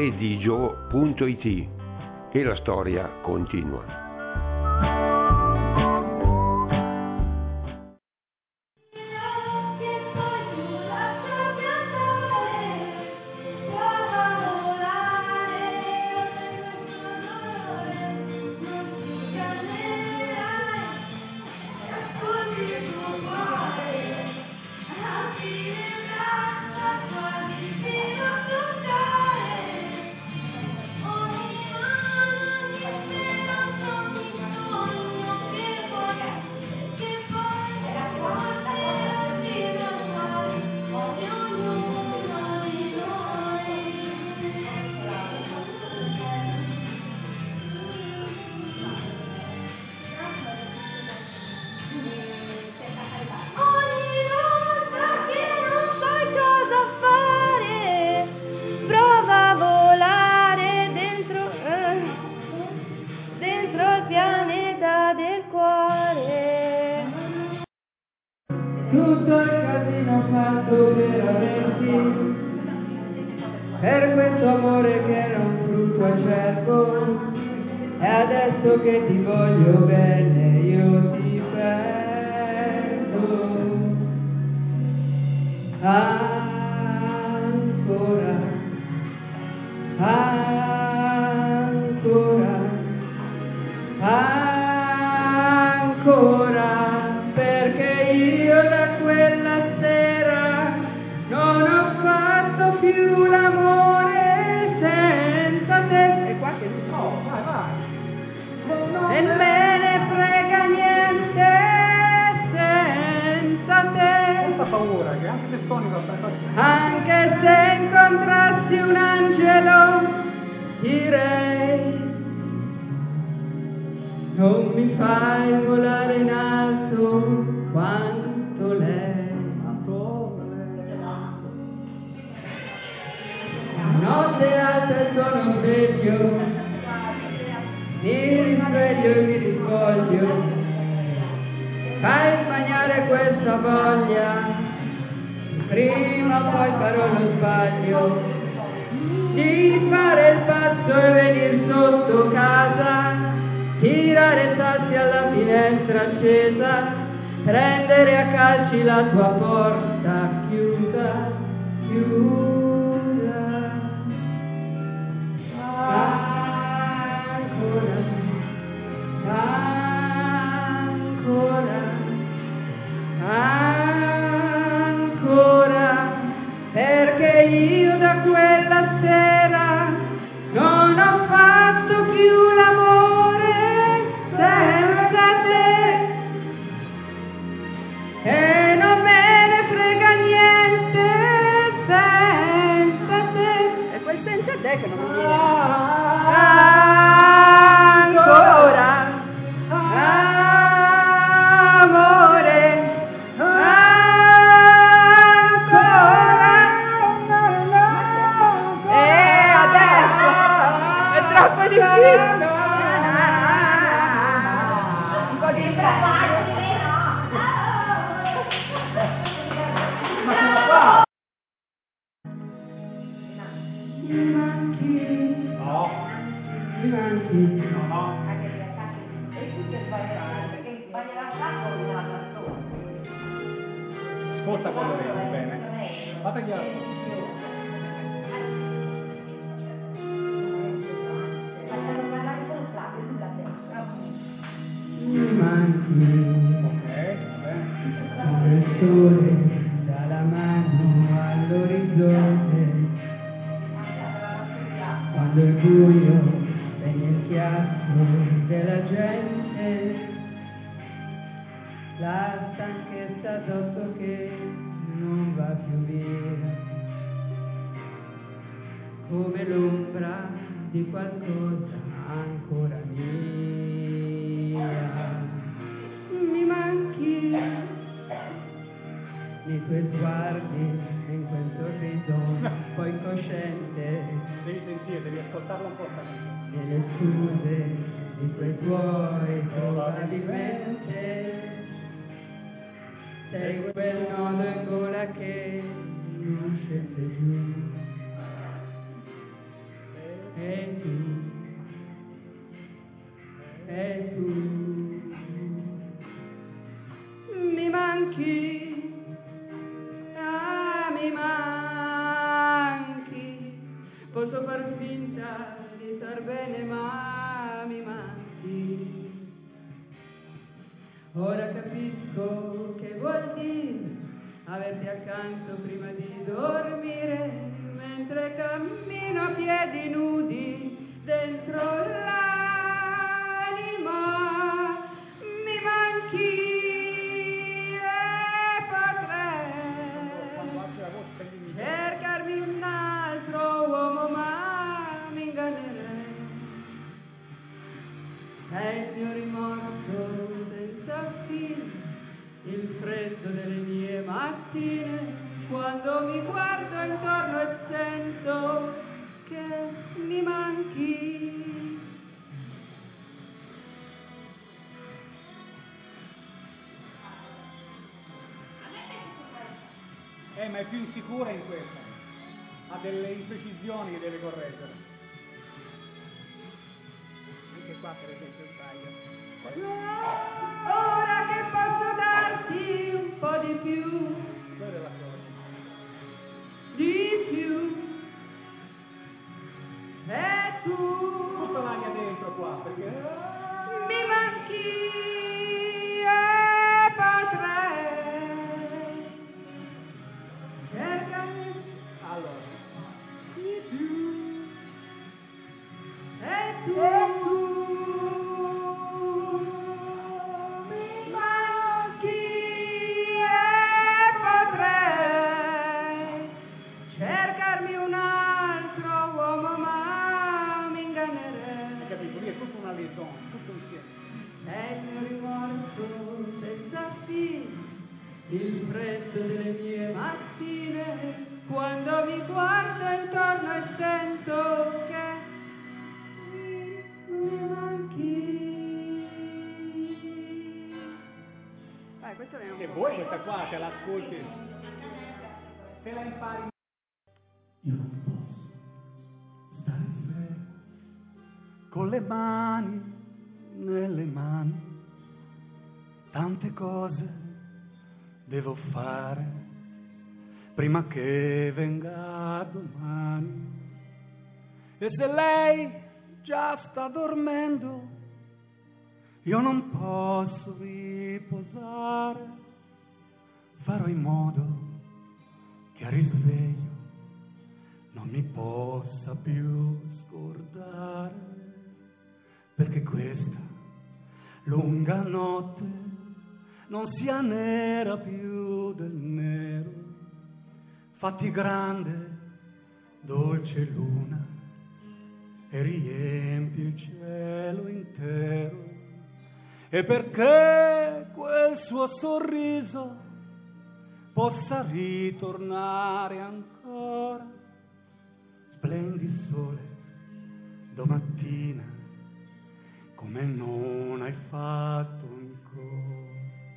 edigio.it e la storia continua. Tutto il casino fatto per averti, per questo amore che era un frutto acerbo, e adesso che ti voglio bene io ti perdo. Ancora, ancora, ancora, perché io da quella sera non ho fatto più l'amore senza te. E qua che no, vai. E me ne frega niente senza te. Senza paura, che anche se suoni va bene. Anche se incontrassi un angelo, direi: non mi fai volare in alto quanto lei. Notte alta e sono sveglio, mi risveglio e mi risvoglio. Fai smaniare questa voglia, prima o poi farò lo sbaglio di fare il passo e venir sotto casa, tirare sassi alla finestra accesa, prendere a calci la tua porta chiusa, chiusa. Ancora, ancora, ancora, perché io da quella sera non ho fatto più l'amore senza te, e non me ne frega niente senza te. E quel senza te che non mi viene. Ancora, amore, ancora, e adesso è troppo difficile. Un po' di mi manchi, No, mi manchi. no. E tutto è sbagliato, perché sbaglierà il sacco di una persona. Ascolta quello vedi bene. Fate chiaro. Facciamo parlare con Flavio sulla testa. Mi manchi, Ok, va bene. come il sole dalla mano all'orizzonte, quando il buio spegne il chiasso della gente, la stanchezza addosso che non va più via, come l'ombra di qualcosa ancora mia. Mi manchi nei tuoi sguardi, in quel sorriso poi incosciente, Devi sentire, devi ascoltarla un po'. nelle scuse di quei tuoi probabilmente. Sei quel nodo in gola che non scende giù. e tu mi manchi, mi manchi, posso far finta di star bene ma mi manchi, ora capisco che vuol dire averti accanto prima di dormire, mentre cammino a piedi nudi dentro l'anima, mi manchi e potrei cercarmi un altro uomo ma mi ingannerei, è il mio rimorso senza fine, il freddo delle mie mattine, quando mi guardo intorno e sento che mi manchi. Ma è più insicura in questa. Ha delle imprecisioni che deve correggere. Anche qua per esempio sbaglia. Ora che posso darti un po' di più, Quella è la cosa. di più, e tu Tutta l'aria dentro qua, perché mi manchi e potrei cercare allora, di più, e tu mi manchi e potrei cercarmi un altro uomo ma mi ingannerei, hai capito? Lì è tutta una liaison, tutto insieme. è il mio rimorso senza fine, il freddo delle mie mattine, quando mi guardo intorno e sento che mi manchi. Questo è un E po'. voi questa qua te la ascolti, te la impari. Io non posso stare fermo con le mani nelle mani, tante cose devo fare prima che venga domani, e se lei già sta dormendo io non posso riposare, farò in modo che al risveglio non mi possa più scordare, perché questa lunga notte non sia nera più del nero, fatti grande, dolce luna, e riempi il cielo intero, e perché quel suo sorriso possa ritornare ancora, splendi il sole domattina come non hai fatto ancora,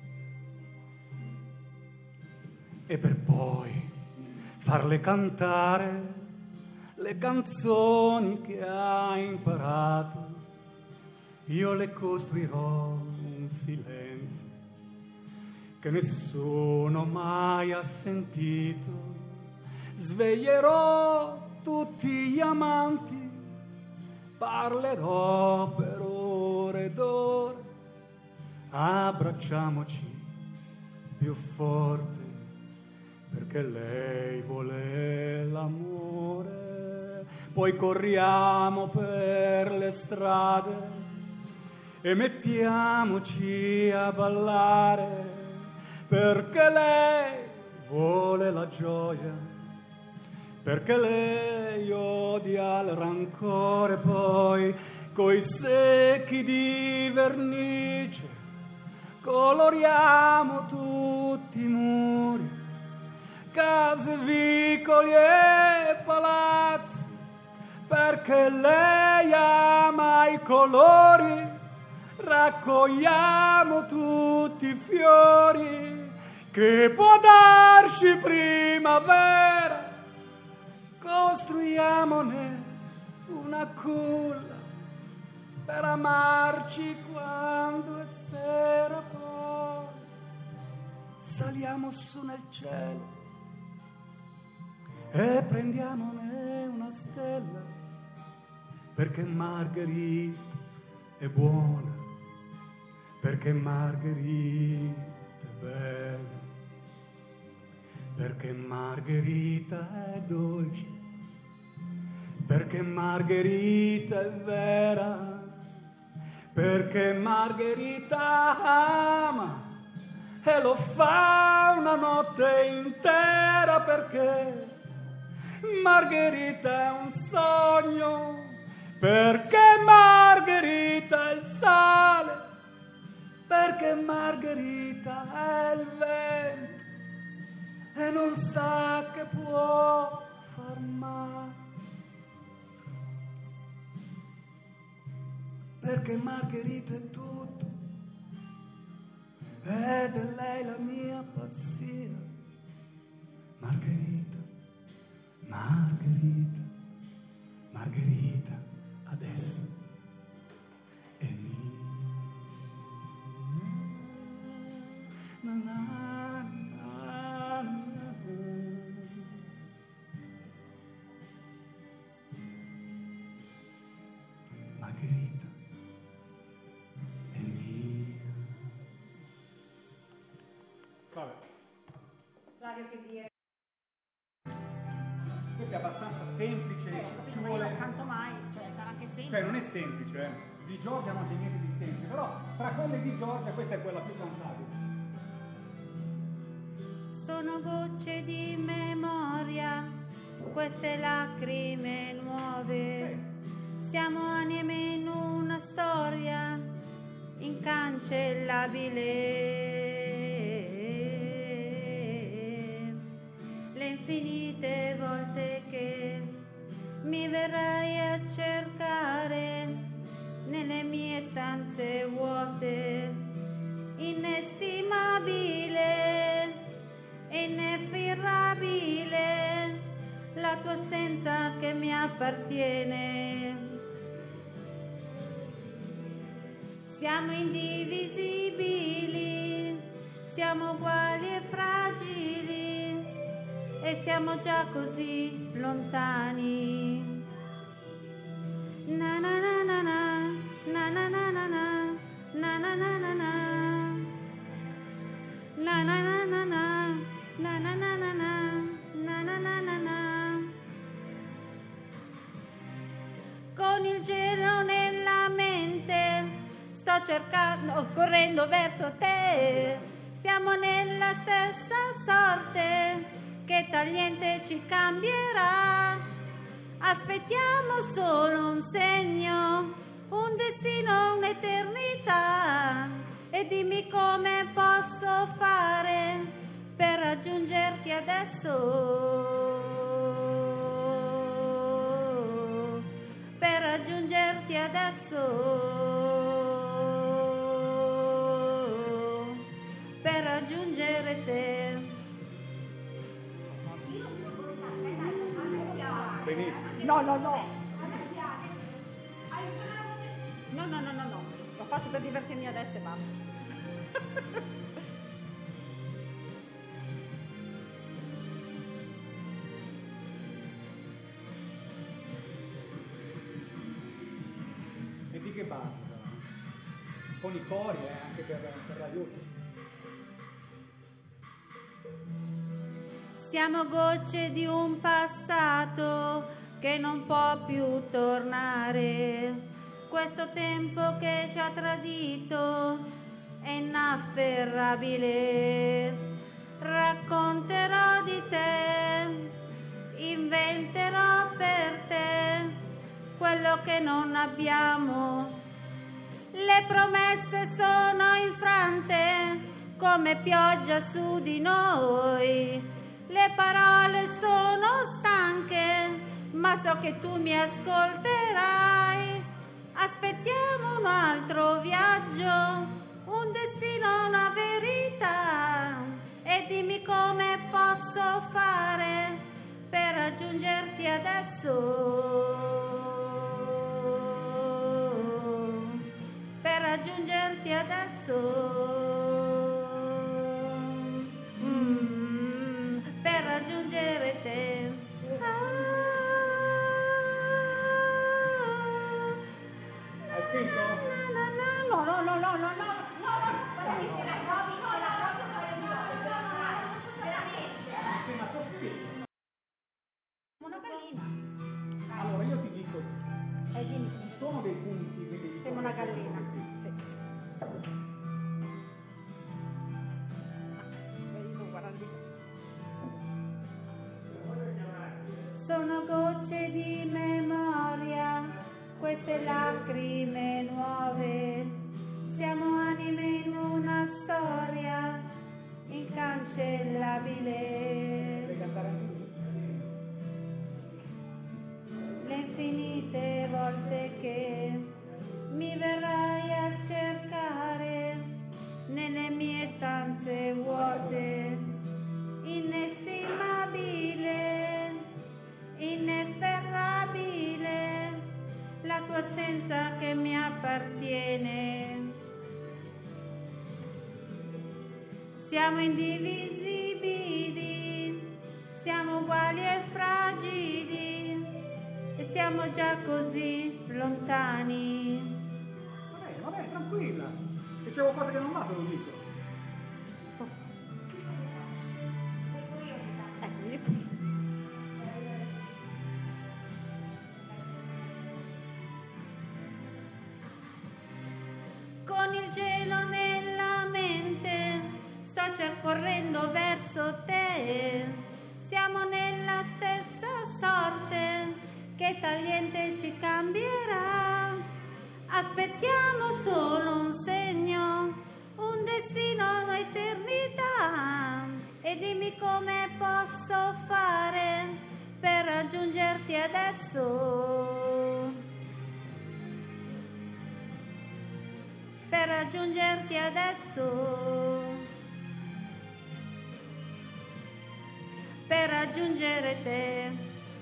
e per poi farle cantare le canzoni che ha imparato, io le costruirò un silenzio che nessuno mai ha sentito, sveglierò tutti gli amanti, parlerò per ore ed ore, abbracciamoci più forte, perché lei vuole l'amore, poi corriamo per le strade e mettiamoci a ballare, perché lei vuole la gioia, perché lei odia il rancore, poi coi secchi di vernice coloriamo tutti i muri, case, vicoli e palazzi, perché lei ama i colori, raccogliamo tutti i fiori che può darci primavera, costruiamone una culla per amarci quando è sera, poi saliamo su nel cielo e prendiamone una stella, perché Margherita è buona, perché Margherita è bella, perché Margherita è dolce, perché Margherita è vera, perché Margherita ama e lo fa una notte intera, perché Margherita è un sogno, perché Margherita è il sale, perché Margherita è il vento e non sa che può far male, perché Margherita è tutto ed è lei la mia pazzia. Margherita, Margherita, Margherita adesso è mia. Na, na, na, na. Margherita è mia. Vabbè, Flavio, che dire? questo è abbastanza semplice, ci Ma io vuole... non canto mai, cioè sarà anche semplice. Cioè non è semplice, Di Giorgia non c'è niente di semplice, però tra quelle di Giorgia questa è quella più cantabile. Sono gocce di memoria, queste lacrime nuove. Siamo anime in una storia incancellabile. Le infinite volte che mi verrai a cercare nelle mie stanze vuote, inestimabile, ineffirabile, la tua assenza che mi appartiene. Siamo indivisibili, siamo uguali e fragili, e siamo già così lontani. Na na na na na, na na na na na, na na na na na, na na na na na, na na na na na, na na na na na. Con il gelo nella mente sto cercando, correndo verso te. Siamo nella stessa sorte che tagliente ci cambierà. Aspettiamo solo un segno, un destino, un'eternità. E dimmi come posso fare per raggiungerti adesso, per raggiungerti adesso, per raggiungere te. Benissimo. No, no, no. No, no, no, no, no. Lo faccio per divertirmi adesso e basta. E di che basta? Con i cori anche per l'aiuto. Siamo gocce di un passato che non può più tornare. Questo tempo che ci ha tradito è inafferrabile. Racconterò di te, inventerò per te quello che non abbiamo. Le promesse sono infrante come pioggia su di noi. Le parole sono stanche, ma so che tu mi ascolterai. Aspettiamo un altro viaggio, un destino, una verità. E dimmi come posso fare per raggiungerti adesso. una gallina. Sì. Vedi tu, guarda lì. Sono gocce di memoria, queste lacrime nuove, siamo anime in una storia incancellabile. Devi cantare anche tu? Le infinite volte che mi verrai a cercare nelle mie stanze vuote, inestimabile, inesperabile, la tua assenza che mi appartiene. Siamo indivisibili, siamo uguali e fragili, e siamo già così lontani. Va bene, tranquilla. Se c'è qualcosa che non va, te lo dico. Con il gelo nella mente sto correndo verso te, siamo nella stessa sorte che tagliente ci cambierà. Aspettiamo solo un segno, un destino, un'eternità, e dimmi come posso fare per raggiungerti adesso. Per raggiungerti adesso, per raggiungere te.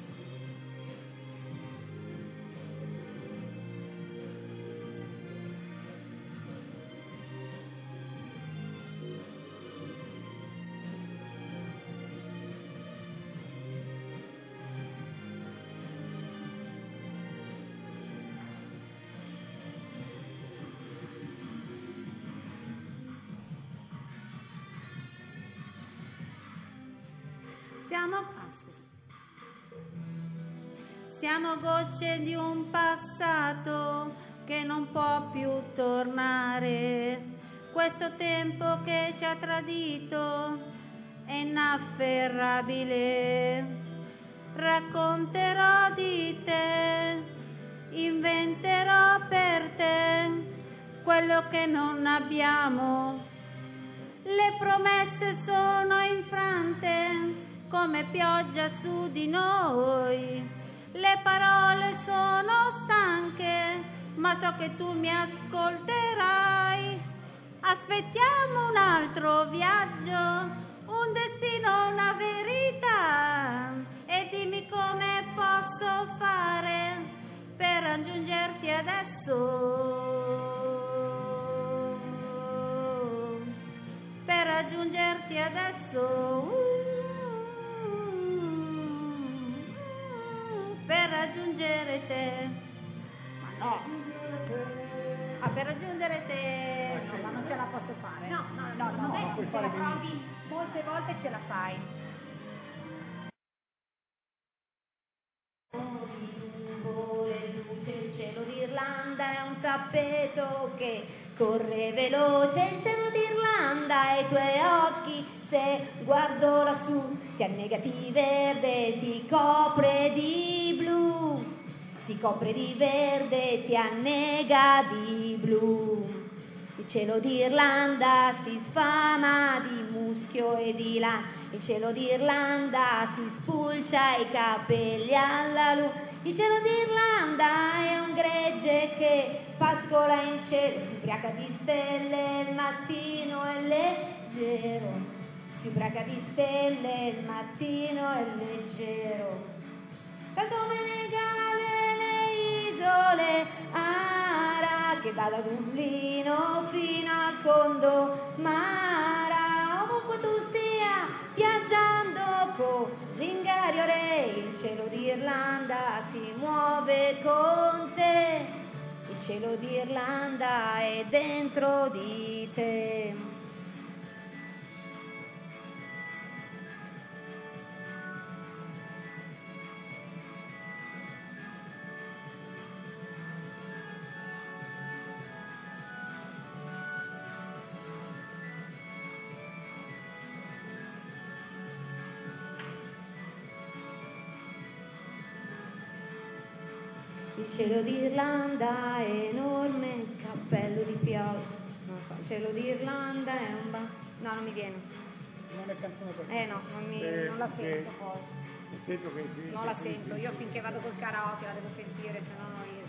Siamo gocce di un passato che non può più tornare. Questo tempo che ci ha tradito è inafferrabile. Racconterò di te, inventerò per te quello che non abbiamo. Le promesse sono infrante come pioggia su di noi. Le parole sono stanche, ma so che tu mi ascolterai. Aspettiamo un altro viaggio, un destino, una verità, e dimmi come posso fare per raggiungerti adesso. Per raggiungerti adesso. Per raggiungere te. Ma no. Per raggiungere te. No, ma non ce la posso fare. No, no, ma puoi fare benissimo. provi molte volte, ce la fai. Il cielo d'Irlanda è un tappeto che corre veloce, il cielo d'Irlanda e i tuoi occhi, se guardo lassù, si annega di verde, ti copre di blu, ti copre di verde, ti annega di blu. Il cielo d'Irlanda si sfama di muschio e di lana, il cielo d'Irlanda si spulcia i capelli alla luce. Il cielo d'Irlanda è un gregge che pascola in cielo, si ubriaca di stelle, il mattino è leggero, si ubriaca di stelle, il mattino è leggero. Canto me ne gale le isole, ara, che va da Dublino fino al Condomara, ovunque tu stia viaggiando con Zingario Re, il cielo d'Irlanda si muove con te, il cielo d'Irlanda è dentro di te. Il cielo d'Irlanda è enorme, cappello di pioggia. Non so, il cielo d'Irlanda è un no, non mi viene. Non è canzone per No, non la sento poi. Sento che sì, Non la sento, io finché vado col karaoke la devo sentire, se no io